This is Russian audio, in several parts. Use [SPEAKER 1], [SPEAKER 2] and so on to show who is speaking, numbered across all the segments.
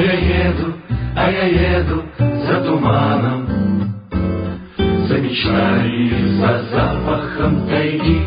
[SPEAKER 1] а я еду за туманом, за мечтами, за запахом тайги.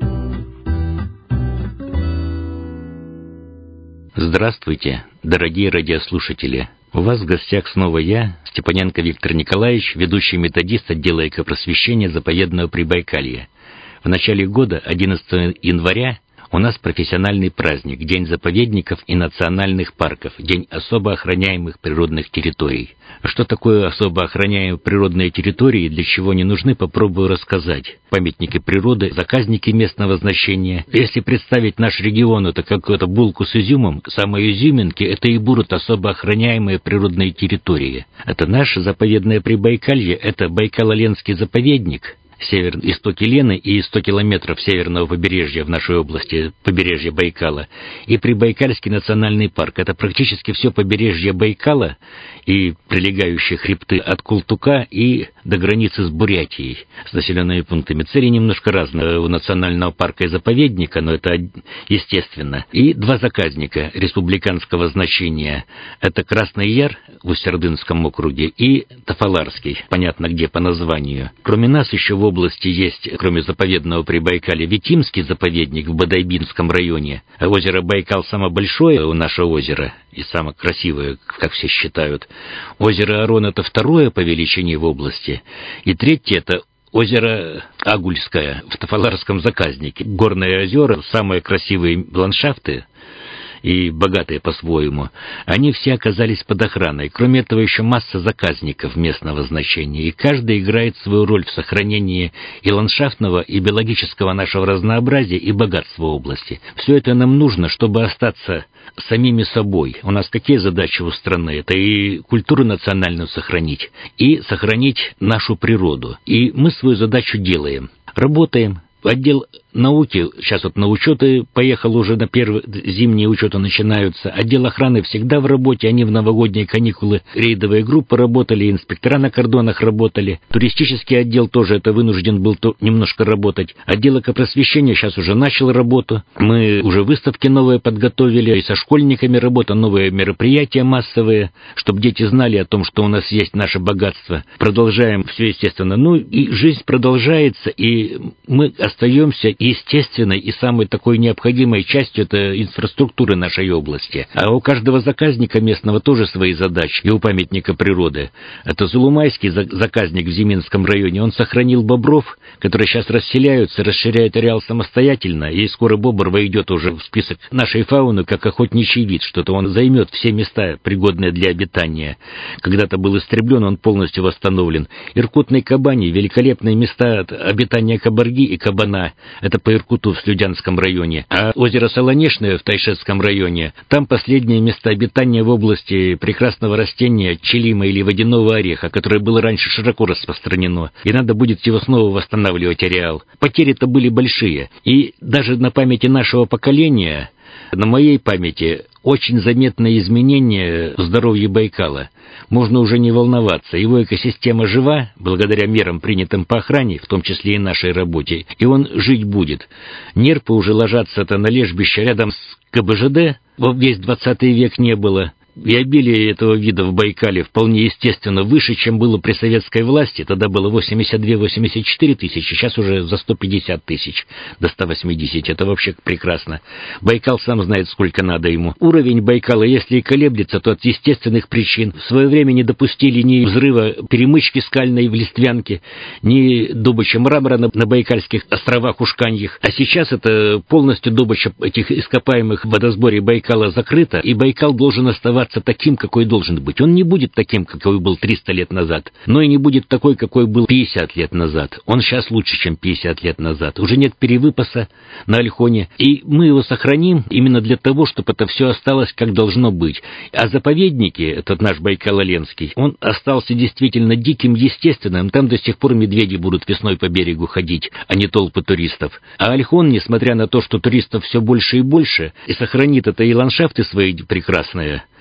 [SPEAKER 2] Здравствуйте, дорогие радиослушатели! У вас в гостях снова я, Степаненко Виктор Николаевич, ведущий методист отдела экопросвещения заповедного Прибайкалья. В начале года, 11 января, у нас профессиональный праздник, День заповедников и национальных парков, День особо охраняемых природных территорий. Что такое особо охраняемые природные территории и для чего они нужны, попробую рассказать. Памятники природы, заказники местного значения. Если представить наш регион, это какую-то булку с изюмом, самые изюминки — это и будут особо охраняемые природные территории. Это наше заповедное Прибайкалье, это Байкало-Ленский заповедник, истоки Лены и 100 километров северного побережья в нашей области, побережья Байкала, и Прибайкальский национальный парк. Это практически все побережье Байкала и прилегающие хребты от Култука и до границы с Бурятией, с населенными пунктами. Цели немножко разные у национального парка и заповедника, но это естественно. И два заказника республиканского значения. Это Красный Яр в Усть-Ордынском округе и Тафаларский, понятно где по названию. Кроме нас еще в области есть, кроме заповедного Прибайкалья, Витимский заповедник в Бодайбинском районе. Озеро Байкал самое большое у нашего озера и самое красивое, как все считают. Озеро Арон — это второе по величине в области. И третье — это озеро Агульское в Тафаларском заказнике. Горные озера, самые красивые ландшафты и богатые по-своему, они все оказались под охраной. Кроме этого, еще масса заказников местного значения, и каждый играет свою роль в сохранении и ландшафтного, и биологического нашего разнообразия, и богатства области. Все это нам нужно, чтобы остаться самими собой. У нас какие задачи у страны? Это и культуру национальную сохранить, и сохранить нашу природу. И мы свою задачу делаем. Работаем. Отдел науки, сейчас вот на учеты поехал уже, на первые зимние учеты начинаются. Отдел охраны всегда в работе, они в новогодние каникулы, рейдовые группы работали, инспектора на кордонах работали. Туристический отдел тоже это вынужден был немножко работать. Отдел экопросвещения сейчас уже начал работу. Мы уже выставки новые подготовили, и со школьниками работа, новые мероприятия массовые, чтобы дети знали о том, что у нас есть наше богатство. Продолжаем все, естественно. Ну и жизнь продолжается, и мы остаемся естественной и самой такой необходимой частью это инфраструктуры нашей области. А у каждого заказника местного тоже свои задачи, и у памятника природы. Это Зулумайский заказник в Зиминском районе, он сохранил бобров, которые сейчас расселяются, расширяют ареал самостоятельно, и скоро бобр войдет уже в список нашей фауны как охотничий вид, что-то он займет все места, пригодные для обитания. Когда-то был истреблен, он полностью восстановлен. Иркутной Кабани, великолепные места обитания кабарги и кабана, это по Иркуту в Слюдянском районе. А озеро Солонечное в Тайшетском районе, там последние места обитания в области прекрасного растения чилима или водяного ореха, которое было раньше широко распространено. И надо будет его снова восстанавливать ареал. Потери-то были большие. И даже на памяти нашего поколения, на моей памяти, очень заметное изменение в здоровье Байкала. Можно уже не волноваться. Его экосистема жива, благодаря мерам, принятым по охране, в том числе и нашей работе, и он жить будет. Нерпы уже ложатся-то на лежбище рядом с КБЖД, весь 20 век не было. И обилие этого вида в Байкале вполне естественно выше, чем было при советской власти. Тогда было 82-84 тысячи, сейчас уже за 150 тысяч до 180. Это вообще прекрасно. Байкал сам знает, сколько надо ему. Уровень Байкала, если и колеблется, то от естественных причин. В свое время не допустили ни взрыва перемычки скальной в Листвянке, ни добычи мрамора на Байкальских островах Ушканьях. А сейчас это полностью добыча этих ископаемых в водосборе Байкала закрыта, и Байкал должен оставаться таким, какой должен быть. Он не будет таким, какой был 300 лет назад, но и не будет такой, какой был 50 лет назад. Он сейчас лучше, чем 50 лет назад. Уже нет перевыпаса на Ольхоне, и мы его сохраним именно для того, чтобы это все осталось, как должно быть. А заповедники, этот наш Байкало-Ленский, он остался действительно диким, естественным. Там до сих пор медведи будут весной по берегу ходить, а не толпы туристов. А Ольхон, несмотря на то, что туристов все больше и больше, и сохранит это и ландшафты свои прекрасные,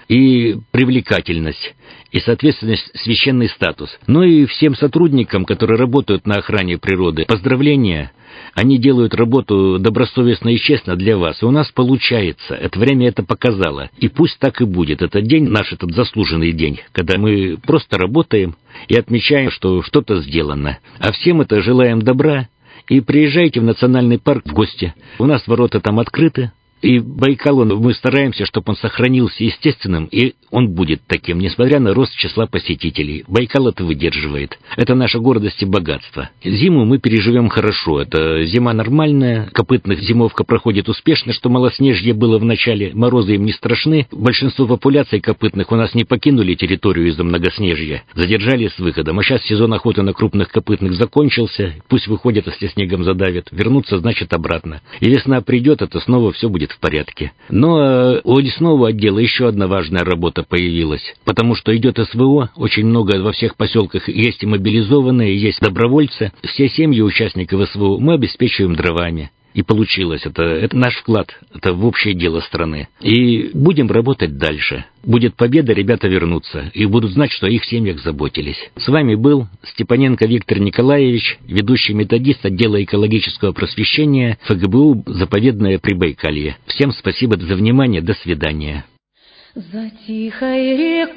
[SPEAKER 2] и привлекательность, и, соответственно, священный статус. Ну и всем сотрудникам, которые работают на охране природы, поздравления. Они делают работу добросовестно и честно для вас. И у нас получается. Это время это показало. И пусть так и будет. Этот день, наш этот заслуженный день, когда мы просто работаем и отмечаем, что что-то сделано. А всем это желаем добра. И приезжайте в национальный парк в гости. У нас ворота там открыты. И Байкал, мы стараемся, чтобы он сохранился естественным, и он будет таким, несмотря на рост числа посетителей. Байкал это выдерживает. Это наша гордость и богатство. Зиму мы переживем хорошо. Это зима нормальная, копытных зимовка проходит успешно, что малоснежье было в начале, морозы им не страшны. Большинство популяций копытных у нас не покинули территорию из-за многоснежья, задержались с выходом. А сейчас сезон охоты на крупных копытных закончился, пусть выходят, если снегом задавят. Вернуться значит обратно. И весна придет, это снова все будет в порядке. Но у лесного отдела еще одна важная работа появилась, потому что идет СВО, очень много во всех поселках есть и мобилизованные, есть добровольцы. Все семьи участников СВО мы обеспечиваем дровами. И получилось. Это наш вклад. Это в общее дело страны. И будем работать дальше. Будет победа, ребята вернутся. И будут знать, что о их семьях заботились. С вами был Степаненко Виктор Николаевич, ведущий методист отдела экологического просвещения ФГБУ «Заповедное Прибайкалье». Всем спасибо за внимание. До свидания.
[SPEAKER 3] За тихой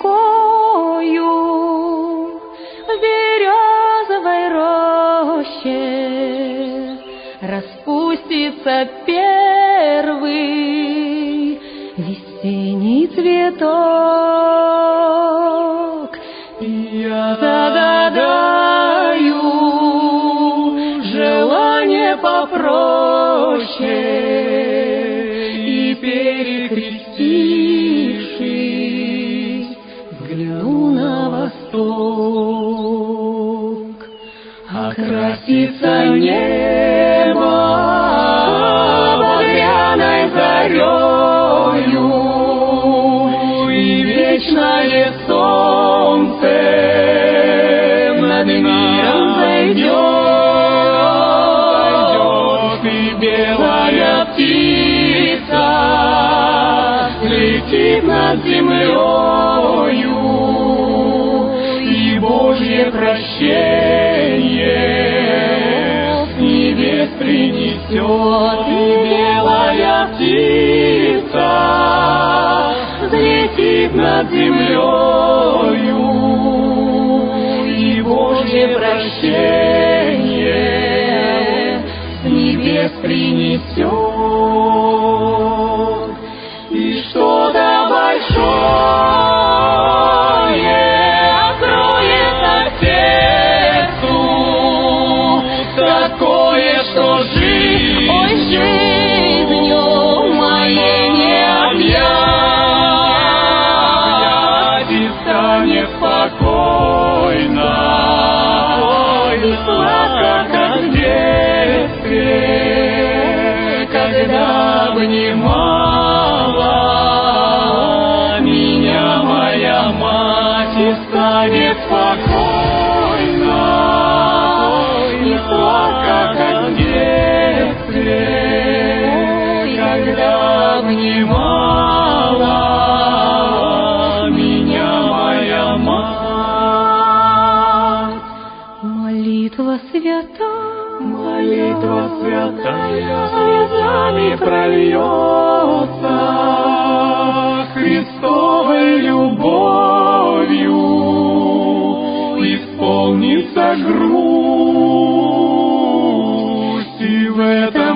[SPEAKER 3] рекою в березовой роще распустится первый весенний цветок. Я загадаю желание попроще и, перекрестившись, взгляну на восток. Окрасится небо багряной зарею, и вечное солнце над миром зайдет, и белая птица летит над землею, и Божье прощение с небес принесет, и белая птица взлетит над землею, и Божье прощение с небес принесет, и что-то большое откроется к сердцу, такое, что жизнью моей не объять, и станет спокойно и сладко, как в детстве, когда обнимала меня моя мать, и станет спокойно и сладко, как в детстве, когда обнимала меня моя мать. Молитва святая слезами прольется, Христовой любовью исполнится грусть, и в это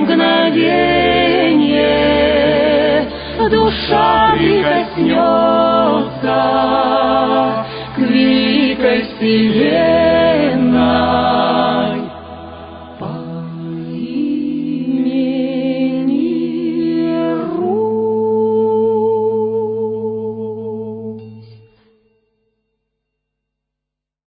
[SPEAKER 3] мгновенье душа прикоснется к великой силе.